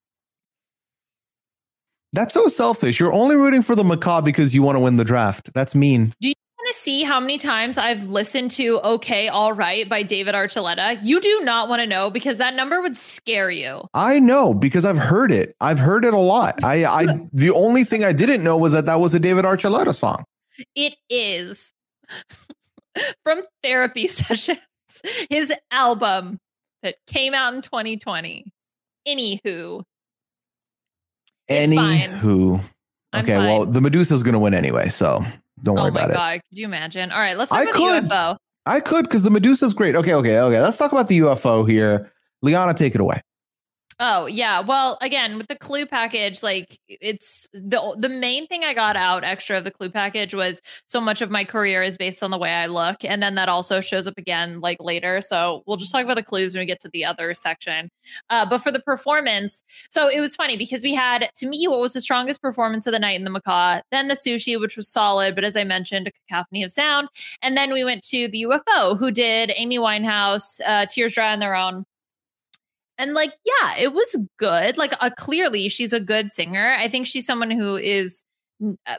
That's so selfish. You're only rooting for the Macaw because you want to win the draft. That's mean. Do you want to see how many times I've listened to Okay, All Right by David Archuleta? You do not want to know because that number would scare you. I know because I've heard it. I've heard it a lot. I the only thing I didn't know was that was a David Archuleta song. It is from Therapy Sessions, his album that came out in 2020. Anywho. Okay, well, the Medusa's going to win anyway, so don't worry about it. Oh my God, could you imagine? All right, let's talk about the UFO. I could, because the Medusa's great. Okay. Let's talk about the UFO here. Liana, take it away. Oh, yeah. Well, again, with the clue package, like it's the main thing I got out extra of the clue package was so much of my career is based on the way I look. And then that also shows up again like later. So we'll just talk about the clues when we get to the other section. But for the performance, so it was funny because we had, to me, what was the strongest performance of the night in the Macaw, then the Sushi, which was solid. But as I mentioned, a cacophony of sound. And then we went to the UFO, who did Amy Winehouse, Tears Dry on Their Own. And like, yeah, it was good. Like, clearly she's a good singer. I think she's someone who is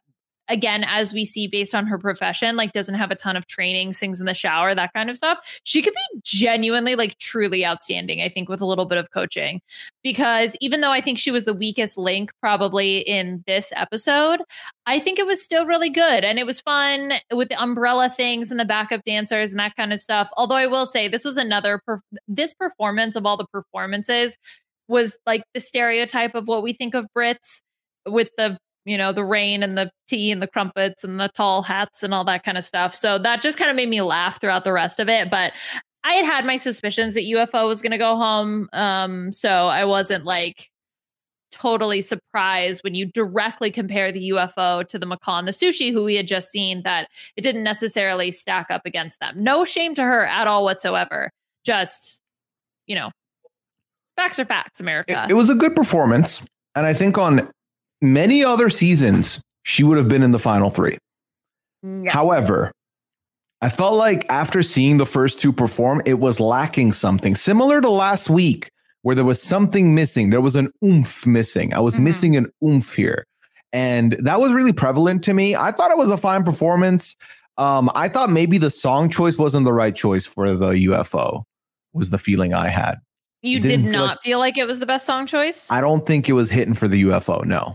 again, as we see based on her profession, like doesn't have a ton of training, sings in the shower, that kind of stuff. She could be genuinely like truly outstanding, I think, with a little bit of coaching, because even though I think she was the weakest link probably in this episode, I think it was still really good. And it was fun with the umbrella things and the backup dancers and that kind of stuff. Although I will say this was this performance of all the performances was like the stereotype of what we think of Brits, with the, you know, the rain and the tea and the crumpets and the tall hats and all that kind of stuff. So that just kind of made me laugh throughout the rest of it. But I had my suspicions that UFO was going to go home. So I wasn't like totally surprised when you directly compare the UFO to the macaw and the sushi, who we had just seen, that it didn't necessarily stack up against them. No shame to her at all whatsoever. Just, you know, facts are facts, America. It was a good performance. And I think on many other seasons, she would have been in the final three. Yeah. However, I felt like after seeing the first two perform, it was lacking something similar to last week, where there was something missing. There was an oomph missing. I was missing an oomph here. And that was really prevalent to me. I thought it was a fine performance. I thought maybe the song choice wasn't the right choice for the UFO, was the feeling I had. You did not feel like it was the best song choice? I don't think it was hitting for the UFO, no.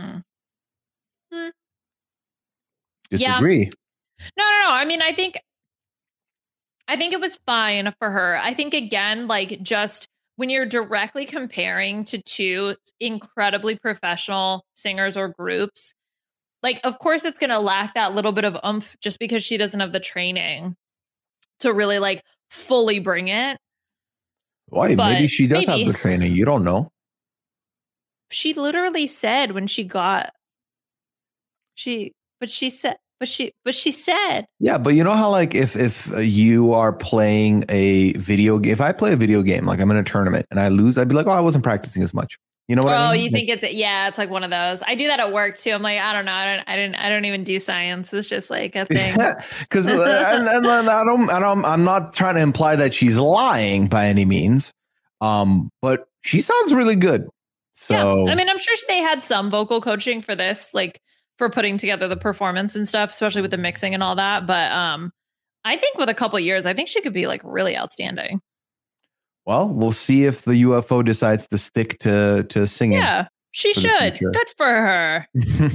Disagree. Yeah. No. I mean, I think it was fine for her. I think, again, like, just when you're directly comparing to two incredibly professional singers or groups, like, of course it's going to lack that little bit of oomph just because she doesn't have the training to really like fully bring it. Why? Maybe she does have the training. You don't know. She literally said when she got, she said. Yeah, but you know how, like, if you are playing a video game, if I play a video game, like I'm in a tournament and I lose, I'd be like, oh, I wasn't practicing as much. You know what I mean? Oh, you think it's like one of those. I do that at work too. I'm like, I don't know. I don't even do science. It's just like a thing. Because I'm not trying to imply that she's lying by any means. But she sounds really good. So yeah. I mean, I'm sure they had some vocal coaching for this, like for putting together the performance and stuff, especially with the mixing and all that. But I think with a couple of years, I think she could be like really outstanding. Well, we'll see if the UFO decides to stick to singing. Yeah, she should. Good for her.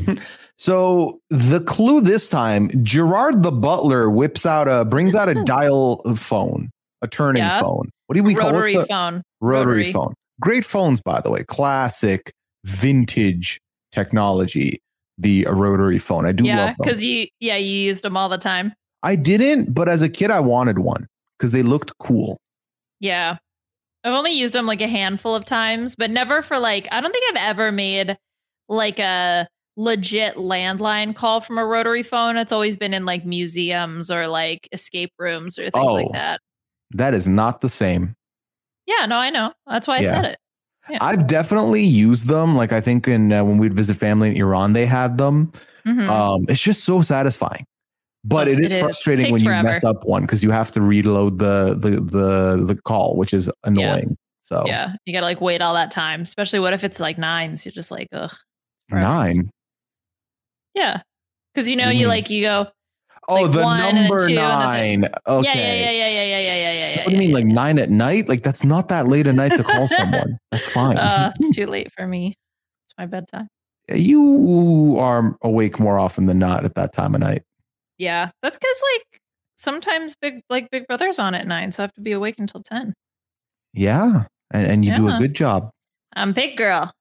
So the clue this time, Gerard the butler brings out a dial phone, a turning phone. What do we call it? Rotary phone. Great phones, by the way. Classic vintage technology. The rotary phone. I do love them. Yeah, because you used them all the time. I didn't, but as a kid, I wanted one because they looked cool. Yeah. I've only used them like a handful of times, but never for like, I don't think I've ever made like a legit landline call from a rotary phone. It's always been in like museums or like escape rooms or things like that. That is not the same. Yeah, no, I know. That's why I said it. Yeah. I've definitely used them. Like, I think when we'd visit family in Iran, they had them. It's just so satisfying. But it is frustrating when you mess up one because you have to reload the call, which is annoying. Yeah. So yeah, you gotta like wait all that time. Especially what if it's like 9s? You're just like, ugh. Forever. 9. Yeah, because you go. Oh, like the number 9. Okay. Yeah. What do you mean, like 9 at night? Like, that's not that late at night to call someone. That's fine. It's too late for me. It's my bedtime. You are awake more often than not at that time of night. Yeah, that's because like sometimes Big Brother's on at 9, so I have to be awake until 10. Yeah, and you do a good job. I'm big girl.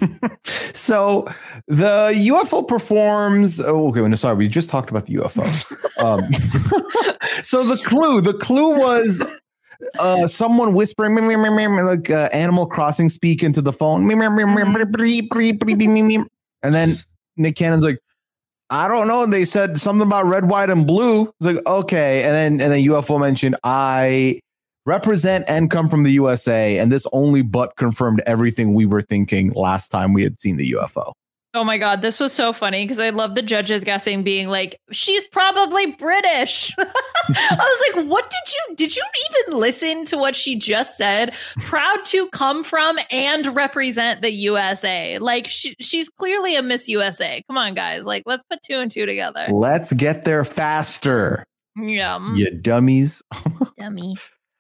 So the UFO performs. Oh, okay, sorry, we just talked about the UFO. So the clue was someone whispering like Animal Crossing speak into the phone, and then Nick Cannon's like, I don't know. They said something about red, white, and blue. It's like, okay. And then UFO mentioned, I represent and come from the USA. And this only but confirmed everything we were thinking last time we had seen the UFO. Oh my God, this was so funny because I love the judges guessing, being like, she's probably British. I was like, what did you even listen to what she just said? Proud to come from and represent the USA. Like she's clearly a Miss USA. Come on, guys. Like, let's put 2 and 2 together. Let's get there faster. Yeah. You dummies. Dummy.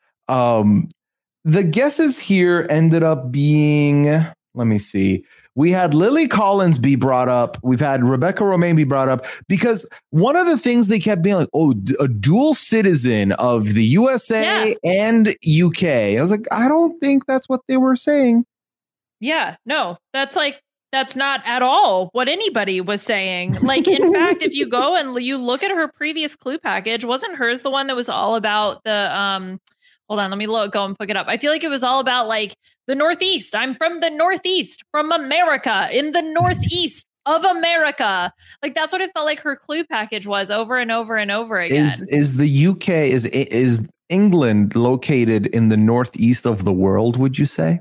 The guesses here ended up being, let me see. We had Lily Collins be brought up. We've had Rebecca Romaine be brought up because one of the things they kept being like, oh, a dual citizen of the USA and UK. I was like, I don't think that's what they were saying. Yeah, no, that's not at all what anybody was saying. Like, in fact, if you go and you look at her previous clue package, wasn't hers the one that was all about the, hold on, let me go and pick it up. I feel like it was all about like the Northeast. I'm from the Northeast, from America, in the Northeast of America. Like, that's what it felt like her clue package was over and over and over again. Is the UK, is England located in the Northeast of the world, would you say?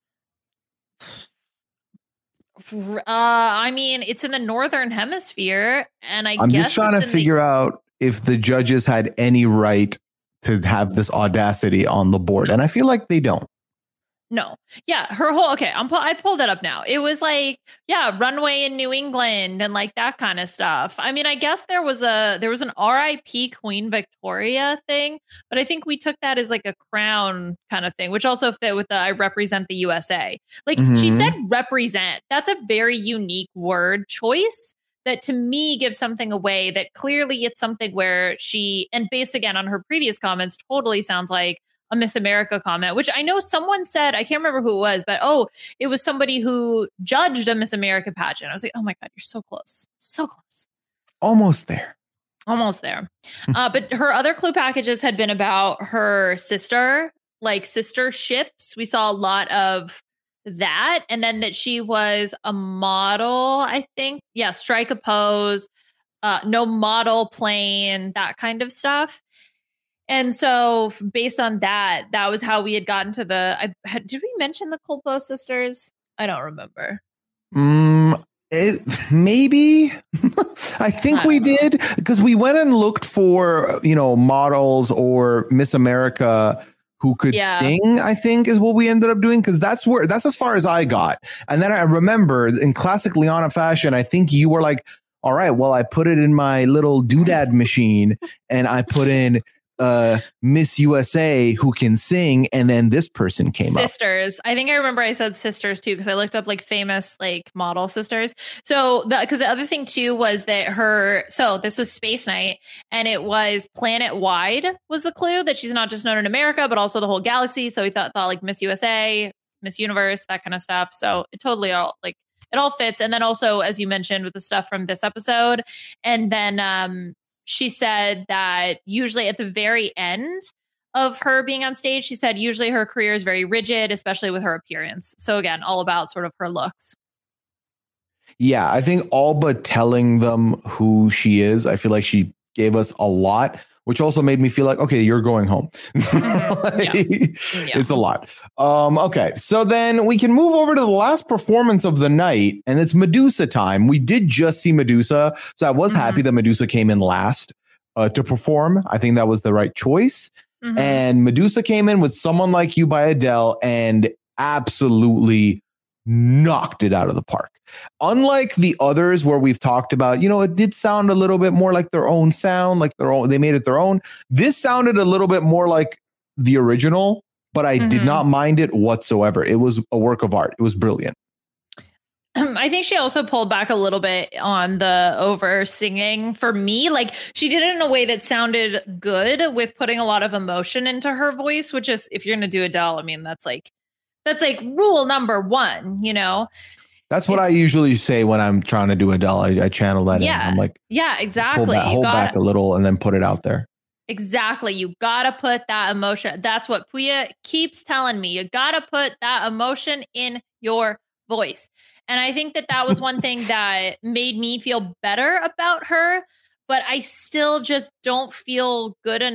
I mean, it's in the Northern Hemisphere, and I'm just trying to figure out if the judges had any right to have this audacity on the board, and I feel like they don't. No. Yeah, her whole, okay, I pulled it up now. It was like, yeah, runway in New England and like that kind of stuff. I mean, I guess there was an RIP Queen Victoria thing, but I think we took that as like a crown kind of thing, which also fit with the I represent the USA. Like she said represent. That's a very unique word choice that to me gives something away that clearly it's something where she, and based again on her previous comments, totally sounds like a Miss America comment, which I know someone said, I can't remember who it was, but it was somebody who judged a Miss America pageant. I was like, oh my God, you're so close. So close. Almost there. But her other clue packages had been about her sister, like sister ships. We saw a lot of that. And then that she was a model, I think. Yeah, strike a pose, no model plane, that kind of stuff. And so based on that, that was how we had gotten to did we mention the Culpo sisters? I don't remember. Maybe. I think we did, because we went and looked for, models or Miss America who could sing, I think is what we ended up doing. Cause that's as far as I got. And then I remember in classic Liana fashion, I think you were like, all right, well, I put it in my little doodad machine and I put in Miss USA who can sing, and then this person came up. Sisters. I think I remember I said sisters too, because I looked up like famous like model sisters. So because the other thing too was that this was Space Night, and it was planet wide was the clue, that she's not just known in America but also the whole galaxy. So we thought like Miss USA, Miss Universe, that kind of stuff. So it totally all like it all fits. And then also, as you mentioned, with the stuff from this episode, and then she said that usually at the very end of her being on stage, she said usually her career is very rigid, especially with her appearance. So again, all about sort of her looks. Yeah, I think all but telling them who she is, I feel like she gave us a lot, which also made me feel like, okay, you're going home. It's a lot. Okay, so then we can move over to the last performance of the night, and it's Medusa time. We did just see Medusa, so I was happy that Medusa came in last to perform. I think that was the right choice. And Medusa came in with Someone Like You by Adele and absolutely knocked it out of the park. Unlike the others where we've talked about, it did sound a little bit more like their own sound, like their own, they made it their own. This sounded a little bit more like the original, but I did not mind it whatsoever. It was a work of art. It was brilliant. I think she also pulled back a little bit on the over singing for me. Like she did it in a way that sounded good with putting a lot of emotion into her voice, which is, if you're going to do Adele, I mean, that's like rule number one, That's what I usually say when I'm trying to do Adele. I channel that in. I'm like, yeah, exactly. Hold back a little and then put it out there. Exactly. You got to put that emotion. That's what Puya keeps telling me. You got to put that emotion in your voice. And I think that was one thing that made me feel better about her, but I still just don't feel good enough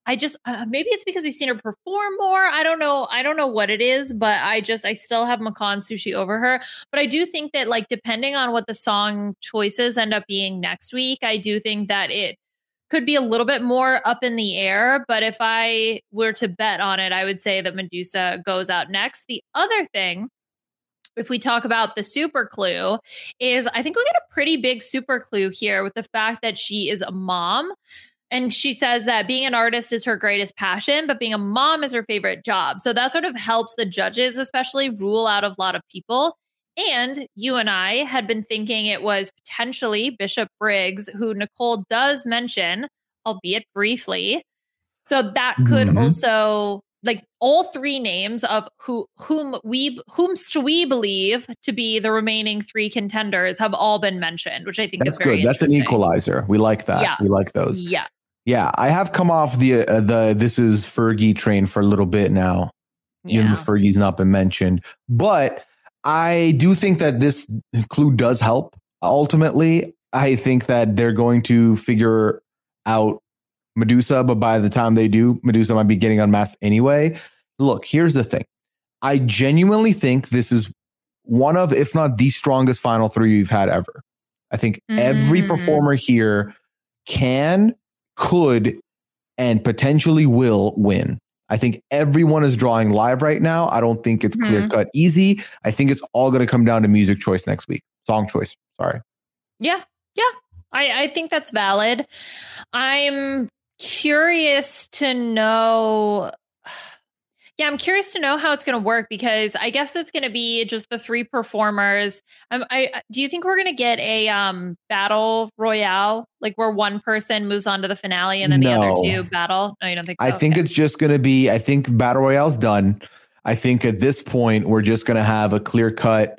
I just maybe it's because we've seen her perform more. I don't know what it is, but I still have Macaw and Sushi over her. But I do think that like depending on what the song choices end up being next week, I do think that it could be a little bit more up in the air. But if I were to bet on it, I would say that Medusa goes out next. The other thing, if we talk about the super clue, is I think we get a pretty big super clue here with the fact that she is a mom. And she says that being an artist is her greatest passion, but being a mom is her favorite job. So that sort of helps the judges, especially, rule out a lot of people. And you and I had been thinking it was potentially Bishop Briggs, who Nicole does mention, albeit briefly. So that could also, like, all three names of whomst we believe to be the remaining three contenders have all been mentioned, which I think is very good. That's an equalizer. We like that. Yeah. We like those. Yeah. Yeah, I have come off the this is Fergie train for a little bit now. Yeah. Even Fergie's not been mentioned, but I do think that this clue does help. Ultimately, I think that they're going to figure out Medusa, but by the time they do, Medusa might be getting unmasked anyway. Look, here's the thing. I genuinely think this is one of, if not the strongest final three we've had ever. I think every performer here could, and potentially will win. I think everyone is drawing live right now. I don't think it's clear cut easy. I think it's all going to come down to music choice next week. Song choice. Sorry. Yeah. Yeah. I think that's valid. I'm curious to know. Yeah, I'm curious to know how it's going to work, because I guess it's going to be just the three performers. Do you think we're going to get a battle royale, like where one person moves on to the finale and then the other two battle? No, you don't think so? I think it's just going to be, I think battle royale's done. I think at this point, we're just going to have a clear cut.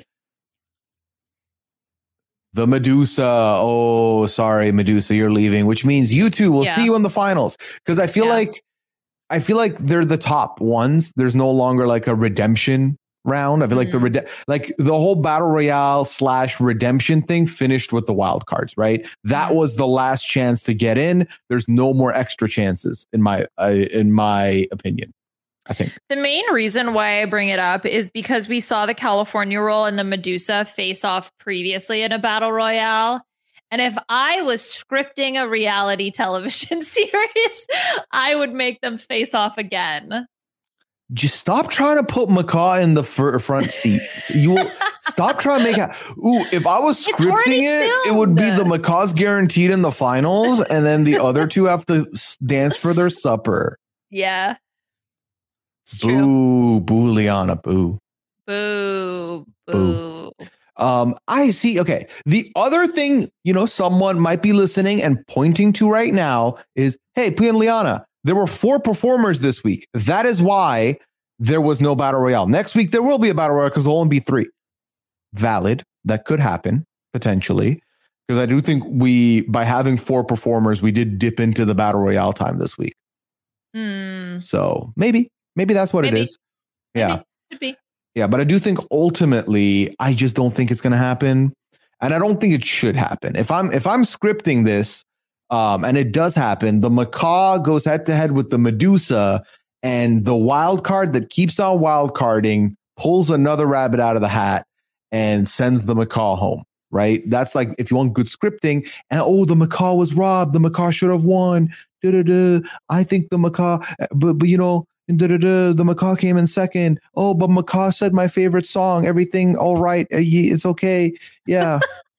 The Medusa. Oh, sorry, Medusa, you're leaving, which means you two will see you in the finals. Because I feel like they're the top ones. There's no longer like a redemption round. I feel like the whole battle royale / redemption thing finished with the wild cards, right? That was the last chance to get in. There's no more extra chances in my opinion. I think the main reason why I bring it up is because we saw the California Roll and the Medusa face off previously in a battle royale. And if I was scripting a reality television series, I would make them face off again. Just stop trying to put Macaw in the front seat. You will stop trying to make it. Ooh, if I was scripting it would be the Macaw's guaranteed in the finals, and then the other two have to dance for their supper. Yeah. It's boo, true. Boo, Liana, boo. Boo, boo. I see. Okay. The other thing, someone might be listening and pointing to right now is, hey, Pia and Liana, there were 4 performers this week. That is why there was no battle royale. Next week, there will be a battle royale because there'll only be 3. Valid. That could happen potentially. Because I do think by having 4 performers, we did dip into the battle royale time this week. So maybe that's what it is. Yeah. Could be. Yeah, but I do think ultimately, I just don't think it's going to happen, and I don't think it should happen. If I'm scripting this, and it does happen, the Macaw goes head to head with the Medusa, and the wild card that keeps on wild carding pulls another rabbit out of the hat and sends the Macaw home. Right? That's like if you want good scripting, and the Macaw was robbed. The Macaw should have won. I think the Macaw, but the Macaw came in second. Oh, but Macaw said my favorite song. Everything all right. It's okay. Yeah.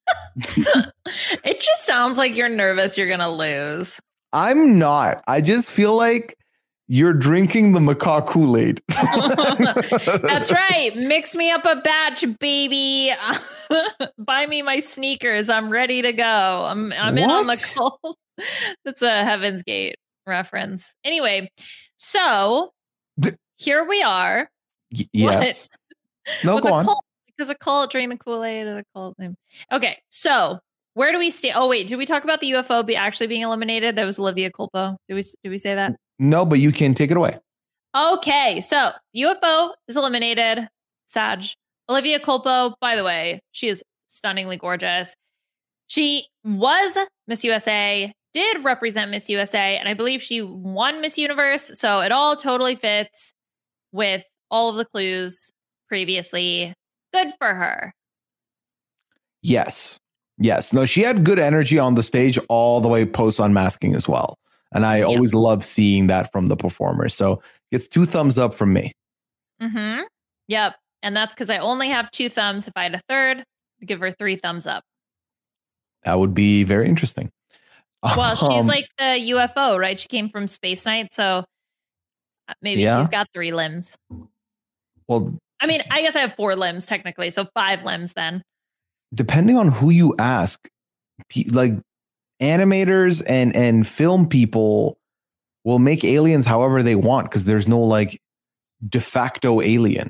It just sounds like you're nervous you're gonna lose. I'm not. I just feel like you're drinking the Macaw Kool-Aid. That's right. Mix me up a batch, baby. Buy me my sneakers. I'm ready to go. I'm in on the cold. That's a Heaven's Gate reference. Anyway, so here we are. Yes. No, go on. Because a cult, drink the Kool-Aid of the cult name. Okay, so where do we stay? Oh, wait, did we talk about the UFO actually being eliminated? That was Olivia Culpo. Did we say that? No, but you can take it away. Okay, so UFO is eliminated. Sag. Olivia Culpo, by the way, she is stunningly gorgeous. She was Miss USA, did represent Miss USA, and I believe she won Miss Universe. So it all totally fits with all of the clues previously. Good for her. Yes. No, she had good energy on the stage all the way post unmasking as well. And I always love seeing that from the performers. So it's 2 thumbs up from me. Mm-hmm. Yep. And that's because I only have 2 thumbs. If I had a third, I'd give her 3 thumbs up. That would be very interesting. Well, she's like the UFO, right? She came from Space Knight. So maybe she's got 3 limbs. Well, I mean, I guess I have 4 limbs technically. So 5 limbs then. Depending on who you ask, like animators and film people will make aliens however they want because there's no like de facto alien.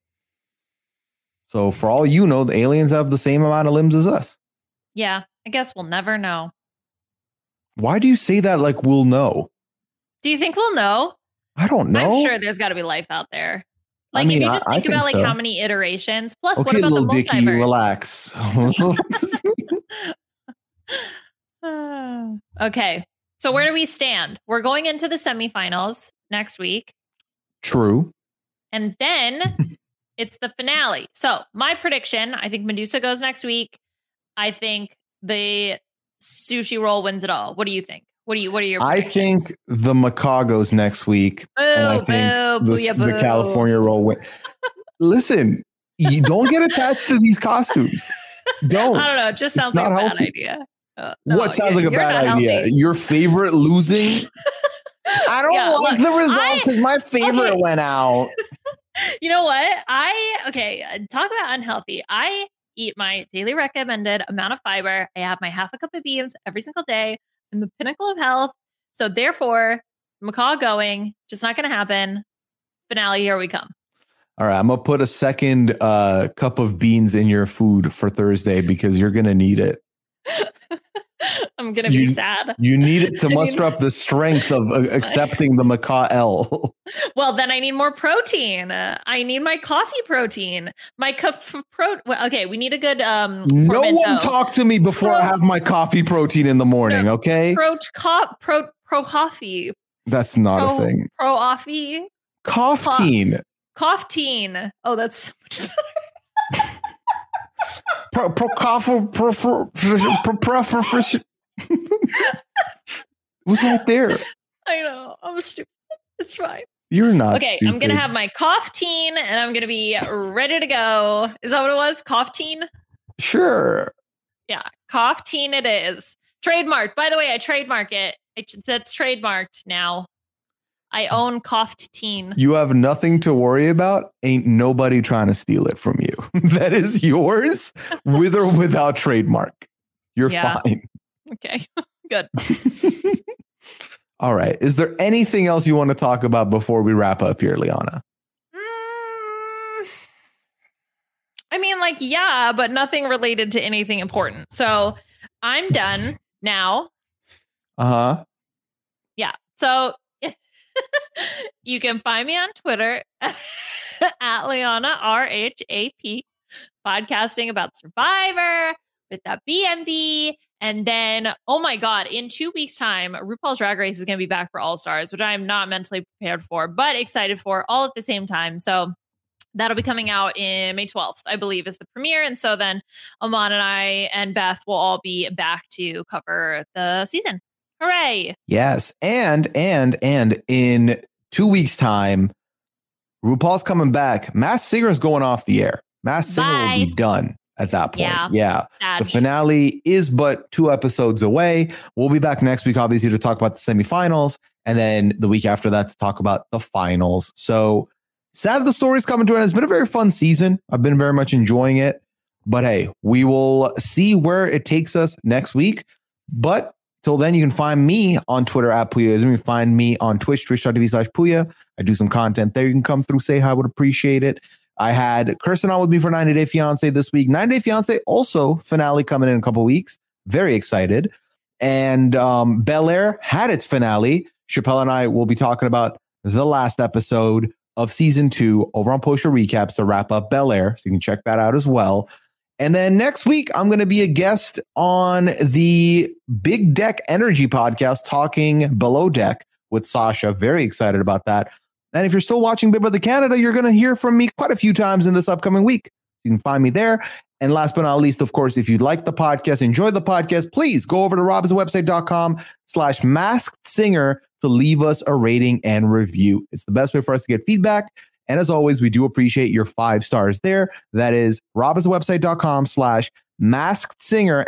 So for all you know, the aliens have the same amount of limbs as us. Yeah, I guess we'll never know. Why do you say that like we'll know? Do you think we'll know? I don't know. I'm sure there's got to be life out there. Like, I mean, if you just think about like so. how many iterations, plus okay, what about little the Dicky, multiverse? relax. Okay, so where do we stand? We're going into the semifinals next week. True. And then it's the finale. So my prediction, I think Medusa goes next week. I think the sushi roll wins it all. What do you think? What are your I predictions? think the macaw goes next week. And I think the California roll win. Listen, you don't get attached to these costumes. Don't. I don't know. It just sounds like a bad idea. No, what sounds like a bad idea? Healthy. Your favorite losing? I don't like the result because my favorite went out. You know what? Talk about unhealthy. I eat my daily recommended amount of fiber. I have my half a cup of beans every single day. I'm the pinnacle of health. So therefore, macaw going, just not going to happen. Finale, here we come. All right, I'm going to put a second cup of beans in your food for Thursday because you're going to need it. I'm going to be sad. You need it to muster up the strength of accepting the macaw L. Well, then I need more protein. I need my coffee protein. My cup of okay, we need a good no one talk to me before I have my coffee protein in the morning, okay? Pro coffee. That's not a thing. Pro coffee. Coffee. Coftein. Oh, that's so much better. It was right there. I know. I'm stupid. It's fine. You're not. Okay, stupid. I'm gonna have my Coftein and I'm gonna be ready to go. Is that what it was? Coftein? Sure. Yeah, Coftein it is. Trademarked. By the way, I trademark it. That's trademarked now. I own Coftein. You have nothing to worry about. Ain't nobody trying to steal it from you. That is yours with or without trademark. You're fine. Okay, good. All right. Is there anything else you want to talk about before we wrap up here, Liana? I mean, like, yeah, but nothing related to anything important. So I'm done now. Uh-huh. Yeah. So you can find me on Twitter at Liana RHAP, podcasting about Survivor with that BNB. And then, oh my God, in 2 weeks' time, RuPaul's Drag Race is going to be back for All Stars, which I am not mentally prepared for, but excited for all at the same time. So that'll be coming out in May 12th, I believe, is the premiere. And so then Aman and I and Beth will all be back to cover the season. Hooray. Yes. And in 2 weeks' time, RuPaul's coming back. Masked Singer's going off the air. Masked Singer will be done at that point. Yeah. The finale is but 2 episodes away. We'll be back next week, obviously, to talk about the semifinals. And then the week after that to talk about the finals. So sad the story's coming to an end. It's been a very fun season. I've been very much enjoying it. But hey, we will see where it takes us next week. But till then, you can find me on Twitter at Puyaism. You can find me on Twitch, twitch.tv/Puya. I do some content there. You can come through, say hi. I would appreciate it. I had Kirsten on with me for 90 Day Fiancé this week. 90 Day Fiancé also finale coming in a couple weeks. Very excited. And Bel Air had its finale. Chappelle and I will be talking about the last episode of season 2 over on Post Show Recaps to wrap up Bel Air. So you can check that out as well. And then next week, I'm going to be a guest on the Big Deck Energy podcast, talking Below Deck with Sasha. Very excited about that. And if you're still watching Big Brother Canada, you're going to hear from me quite a few times in this upcoming week. You can find me there. And last but not least, of course, if you like the podcast, enjoy the podcast, please go over to robhasawebsite.com/maskedsinger to leave us a rating and review. It's the best way for us to get feedback. And as always, we do appreciate your 5 stars there. That is robhasawebsite.com/maskedsinger,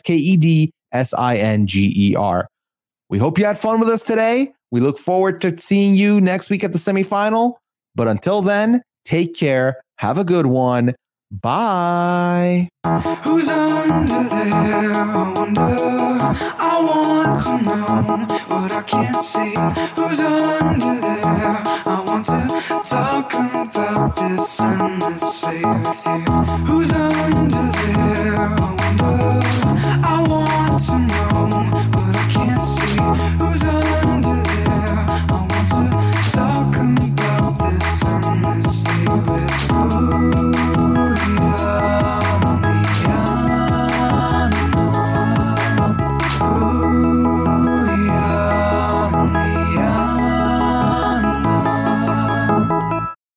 MASKEDSINGER. We hope you had fun with us today. We look forward to seeing you next week at the semifinal. But until then, take care. Have a good one. Bye. Who's under there? I wonder. I want to know what I can't see. Who's under there? I want to talk about this endlessly with you.